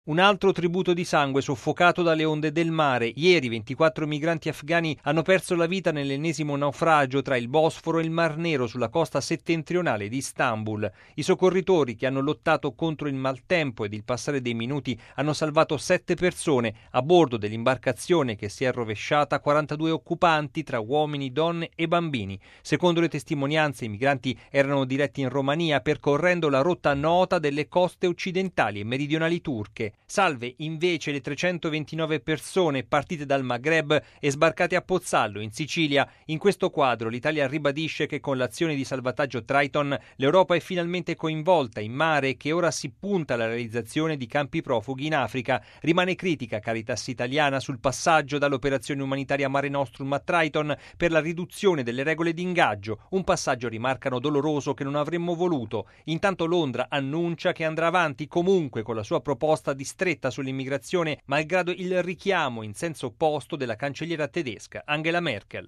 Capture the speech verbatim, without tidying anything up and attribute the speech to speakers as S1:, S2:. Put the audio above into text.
S1: Un altro tributo di sangue soffocato dalle onde del mare. Ieri ventiquattro migranti afghani hanno perso la vita nell'ennesimo naufragio tra il Bosforo e il Mar Nero sulla costa settentrionale di Istanbul. I soccorritori, che hanno lottato contro il maltempo ed il passare dei minuti, hanno salvato sette persone. A bordo dell'imbarcazione che si è rovesciata quarantadue occupanti tra uomini, donne e bambini. Secondo le testimonianze, i migranti erano diretti in Romania percorrendo la rotta nota delle coste occidentali e meridionali turche. Salve invece le trecentoventinove persone partite dal Maghreb e sbarcate a Pozzallo, in Sicilia. In questo quadro l'Italia ribadisce che con l'azione di salvataggio Triton l'Europa è finalmente coinvolta in mare e che ora si punta alla realizzazione di campi profughi in Africa. Rimane critica Caritas Italiana sul passaggio dall'operazione umanitaria Mare Nostrum a Triton per la riduzione delle regole di ingaggio, un passaggio, rimarcano, doloroso che non avremmo voluto. Intanto Londra annuncia che andrà avanti comunque con la sua proposta di stretta sull'immigrazione, malgrado il richiamo in senso opposto della cancelliera tedesca Angela Merkel.